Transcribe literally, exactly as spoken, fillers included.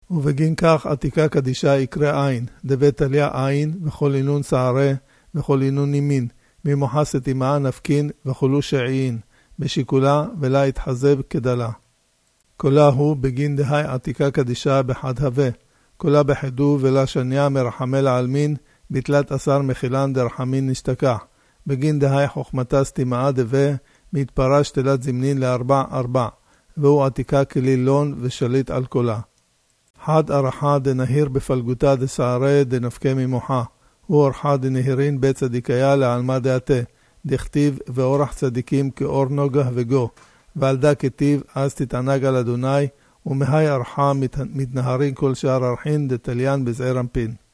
ובגין כך עתיקה קדישה יקרא עין, דבית עליה עין, וכל אינון שערה, וכל אינון ימין, ממוחסת אימה נפקין, וכולו שעיין, בשיקולה ולה יתחזב כדלה. כולה הוא בגין דהי עתיקה קדישה בחד הווה, כולה בחידו ולה שניה מרחמי לעלמין, בתלת עשר מחילן דרחמין נשתכח, בגין דהי חוכמתה סתימאה דווה, מתפרש תלת זמנין לארבע ארבע, והוא עתיקה כלילון ושליט על כולה. חד ערחה דנהיר בפלגותה דסערה דנפקה ממוחה, הוא ערחה דנהירין בית צדיקיה לעלמה דעתה, דכתיב ואורח צדיקים כאור נוגה וגו, ועל דה כתיב אז תתענג על אדוני, ומהי ערחה מת, מתנהרין כל שער ערכין דתליין בזעיר אנפין.